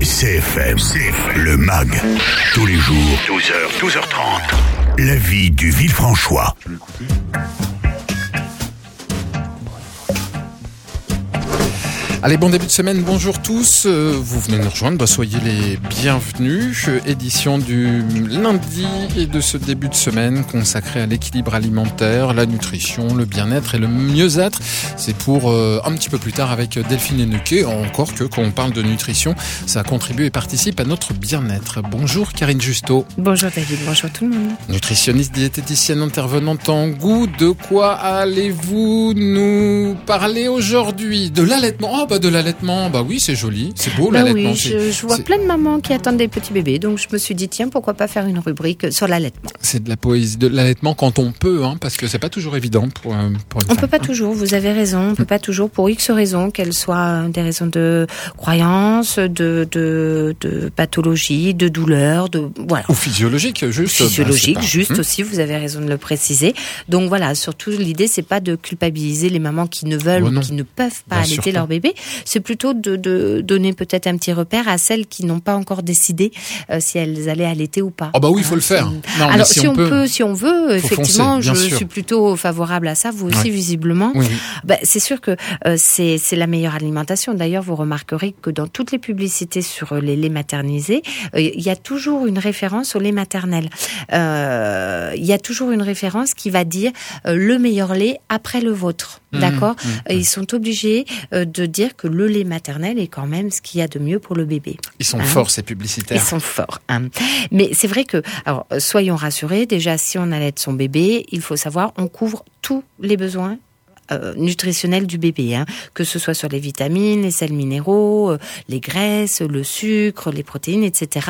CFM, le MAG. Tous les jours, 12h, 12h30. La vie du Villefranchois. Allez, bon début de semaine, bonjour tous. Vous venez nous rejoindre, soyez les bienvenus. Édition du lundi et de ce début de semaine consacré à l'équilibre alimentaire, la nutrition, le bien-être et le mieux-être. C'est pour un petit peu plus tard avec Delphine Hennequet. Encore que quand on parle de nutrition, ça contribue et participe à notre bien-être. Bonjour Karine Justeau. Bonjour David, bonjour tout le monde. Nutritionniste, diététicienne, intervenante en goût. De quoi allez-vous nous parler aujourd'hui? De l'allaitement. De l'allaitement, oui, c'est joli, c'est beau l'allaitement. Oui, je vois plein de mamans qui attendent des petits bébés, donc je me suis dit, tiens, pourquoi pas faire une rubrique sur l'allaitement. C'est de la poésie de l'allaitement quand on peut, parce que c'est pas toujours évident pour une femme. On peut pas toujours, vous avez raison, on peut pas toujours pour X raisons, qu'elles soient des raisons de croyance, de pathologie, de douleur, voilà. Ou physiologique, juste. Physiologique, juste aussi, vous avez raison de le préciser. Donc voilà, surtout l'idée, c'est pas de culpabiliser les mamans qui ne veulent ou qui ne peuvent pas allaiter leur bébé. C'est plutôt de donner peut-être un petit repère à celles qui n'ont pas encore décidé si elles allaient allaiter ou pas. Oui, il faut le faire. Non, alors si on peut, si on veut, effectivement, foncer, je suis plutôt favorable à ça. Vous aussi, visiblement. Oui. C'est sûr que c'est la meilleure alimentation. D'ailleurs, vous remarquerez que dans toutes les publicités sur les laits maternisés, il y a toujours une référence au lait maternel. Il y a toujours une référence qui va dire le meilleur lait après le vôtre. D'accord. Ils sont obligés de dire que le lait maternel est quand même ce qu'il y a de mieux pour le bébé. Ils sont forts, ces publicitaires. Ils sont forts. Mais c'est vrai que, alors, soyons rassurés, déjà, si on allaite son bébé, il faut savoir, on couvre tous les besoins nutritionnels du bébé, que ce soit sur les vitamines, les sels minéraux, les graisses, le sucre, les protéines, etc.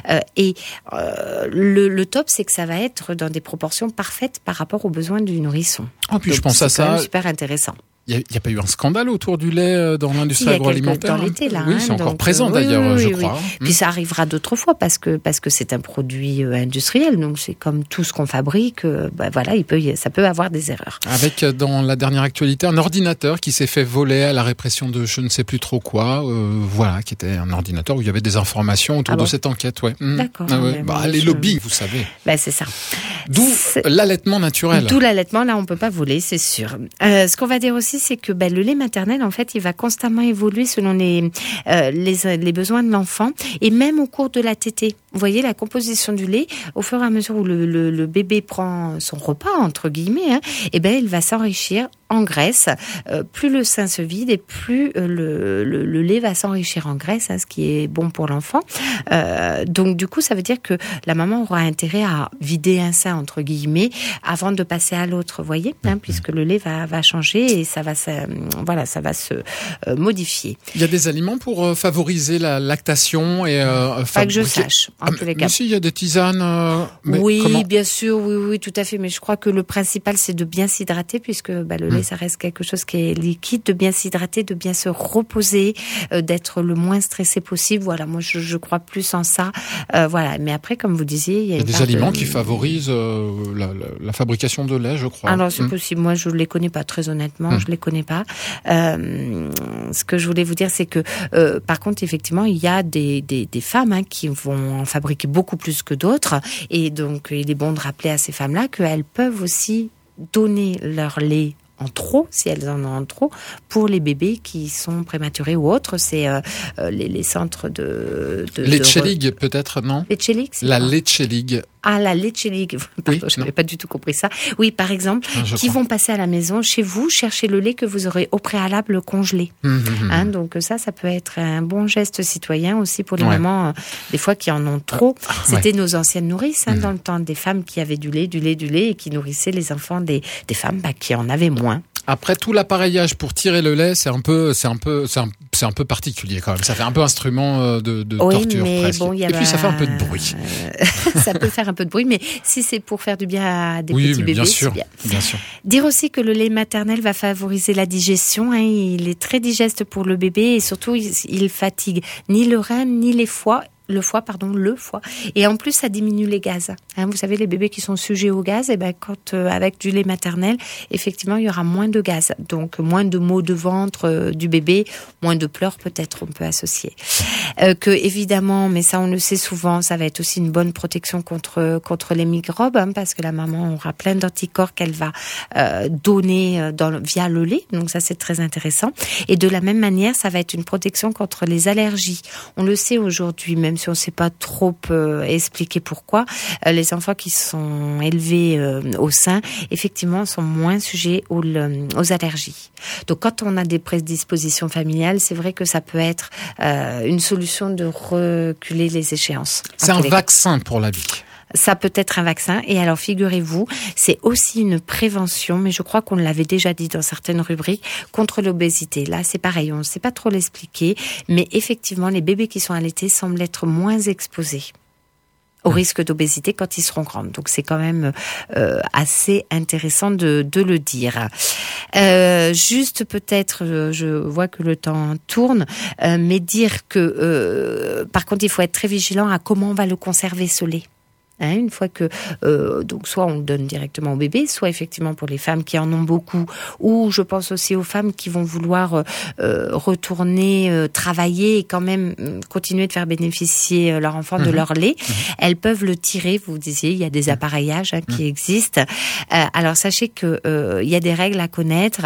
Le top, c'est que ça va être dans des proportions parfaites par rapport aux besoins du nourrisson. Puis donc, je pense à ça. C'est quand même super intéressant. Il n'y a pas eu un scandale autour du lait dans l'industrie agroalimentaire? Dans l'été, là. Oui, c'est encore présent d'ailleurs, je crois. Puis ça arrivera d'autres fois parce que c'est un produit industriel, donc c'est comme tout ce qu'on fabrique. Ça peut avoir des erreurs. Avec dans la dernière actualité un ordinateur qui s'est fait voler à la répression de je ne sais plus trop quoi. Qui était un ordinateur où il y avait des informations autour de cette enquête. Ouais. D'accord. Les lobbies, vous savez. C'est ça. D'où l'allaitement naturel. D'où l'allaitement, là on peut pas voler, c'est sûr. Ce qu'on va dire aussi, c'est que le lait maternel, en fait, il va constamment évoluer selon les besoins de l'enfant et même au cours de la tétée. Vous voyez, la composition du lait, au fur et à mesure où le bébé prend son repas, entre guillemets, il va s'enrichir en graisse. Plus le sein se vide et plus le lait va s'enrichir en graisse, ce qui est bon pour l'enfant. Donc, du coup, ça veut dire que la maman aura intérêt à vider un sein, entre guillemets, avant de passer à l'autre, vous voyez, puisque le lait va changer et ça va se modifier. Il y a des aliments pour favoriser la lactation et pas que je sache, en tous les cas. Mais si, il y a des tisanes. Bien sûr, oui, tout à fait. Mais je crois que le principal, c'est de bien s'hydrater, puisque le lait, ça reste quelque chose qui est liquide, de bien s'hydrater, de bien se reposer, d'être le moins stressé possible. Voilà, moi, je crois plus en ça. Mais après, comme vous disiez, il y a des aliments qui favorisent la fabrication de lait, je crois. Alors, c'est possible. Moi, je les connais pas, très honnêtement. Je les connais pas. Ce que je voulais vous dire, c'est que, par contre, effectivement, il y a des femmes qui vont en fabriquer beaucoup plus que d'autres. Et donc, il est bon de rappeler à ces femmes-là qu'elles peuvent aussi donner leur lait en trop, si elles en ont en trop, pour les bébés qui sont prématurés ou autres. C'est les centres de Leche League, peut-être, non? Leche League, c'est la Leche League. Ah, la Leche League. Pardon, je n'avais pas du tout compris ça. Oui, par exemple, qui vont passer à la maison, chez vous, chercher le lait que vous aurez au préalable congelé. Donc ça peut être un bon geste citoyen aussi pour les mamans, des fois qui en ont trop. C'était nos anciennes nourrices, dans le temps, des femmes qui avaient du lait et qui nourrissaient les enfants des femmes qui en avaient moins. Après tout l'appareillage pour tirer le lait, c'est un peu particulier quand même. Ça fait un peu instrument de torture presque. Et puis ça fait un peu de bruit. Ça peut faire un peu de bruit, mais si c'est pour faire du bien à des petits bébés, c'est bien. Bien sûr. Dire aussi que le lait maternel va favoriser la digestion. Il est très digeste pour le bébé et surtout il fatigue ni le rein ni les foies le foie. Et en plus, ça diminue les gaz. Vous savez, les bébés qui sont sujets au gaz, quand avec du lait maternel, effectivement, il y aura moins de gaz. Donc, moins de maux de ventre du bébé, moins de pleurs peut-être, on peut associer. Que évidemment, mais ça on le sait souvent, ça va être aussi une bonne protection contre les microbes, parce que la maman aura plein d'anticorps qu'elle va donner via le lait. Donc ça, c'est très intéressant. Et de la même manière, ça va être une protection contre les allergies. On le sait aujourd'hui, même si on ne sait pas trop expliquer pourquoi, les enfants qui sont élevés au sein, effectivement, sont moins sujets aux allergies. Donc, quand on a des prédispositions familiales, c'est vrai que ça peut être une solution de reculer les échéances. C'est un vaccin pour la vie. Ça peut être un vaccin. Et alors, figurez-vous, c'est aussi une prévention, mais je crois qu'on l'avait déjà dit dans certaines rubriques, contre l'obésité. Là, c'est pareil, on ne sait pas trop l'expliquer, mais effectivement, les bébés qui sont allaités semblent être moins exposés au risque d'obésité quand ils seront grands. Donc, c'est quand même assez intéressant de le dire. Juste peut-être, je vois que le temps tourne, mais dire que, par contre, il faut être très vigilant à comment on va le conserver, ce lait. Une fois que donc soit on le donne directement au bébé, soit effectivement pour les femmes qui en ont beaucoup, ou je pense aussi aux femmes qui vont vouloir retourner travailler et quand même continuer de faire bénéficier leur enfant de leur lait. Elles peuvent le tirer. Vous disiez, il y a des appareillages qui existent. Alors sachez que il y a des règles à connaître.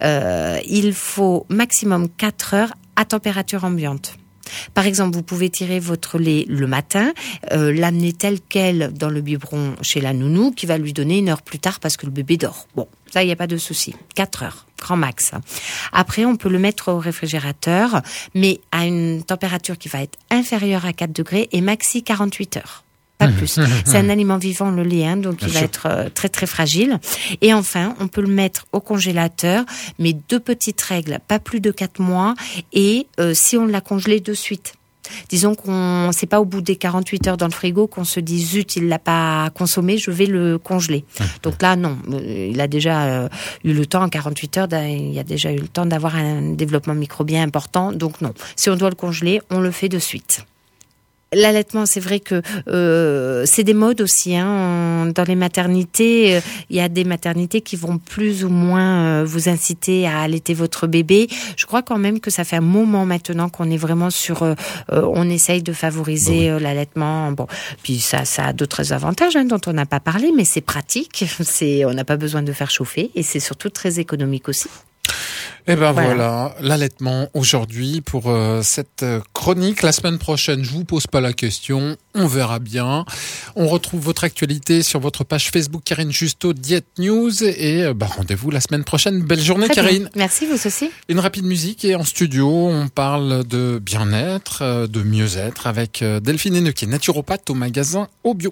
Il faut maximum 4 heures à température ambiante. Par exemple, vous pouvez tirer votre lait le matin, l'amener tel quel dans le biberon chez la nounou, qui va lui donner 1 heure plus tard parce que le bébé dort. Bon, ça, il n'y a pas de souci. 4 heures, grand max. Après, on peut le mettre au réfrigérateur, mais à une température qui va être inférieure à 4 degrés et maxi 48 heures. Pas plus. C'est un aliment vivant, le lait, donc il va être très très fragile. Et enfin, on peut le mettre au congélateur, mais 2 petites règles, pas plus de 4 mois, et si on l'a congelé de suite. Disons c'est pas au bout des 48 heures dans le frigo qu'on se dit zut, il l'a pas consommé, je vais le congeler. Donc là, non, il a déjà eu le temps en 48 heures, il a déjà eu le temps d'avoir un développement microbien important, donc non. Si on doit le congeler, on le fait de suite. L'allaitement, c'est vrai que c'est des modes aussi. Dans les maternités, il y a des maternités qui vont plus ou moins vous inciter à allaiter votre bébé. Je crois quand même que ça fait un moment maintenant qu'on est vraiment sur. On essaye de favoriser l'allaitement. Bon, puis ça a d'autres avantages dont on n'a pas parlé, mais c'est pratique. On n'a pas besoin de faire chauffer et c'est surtout très économique aussi. Et voilà, l'allaitement aujourd'hui pour cette chronique. La semaine prochaine, je vous pose pas la question, on verra bien. On retrouve votre actualité sur votre page Facebook Karine Justeau, Diète News, et rendez-vous la semaine prochaine. Belle journée, très Karine. Bien. Merci, vous aussi. Une rapide musique et en studio, on parle de bien-être, de mieux-être avec Delphine Haineux qui est naturopathe au magasin Au Bio.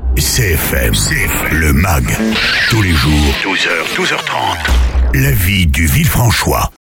CFM, le MAG, tous les jours, 12h, 12h30. La vie du Villefranchois.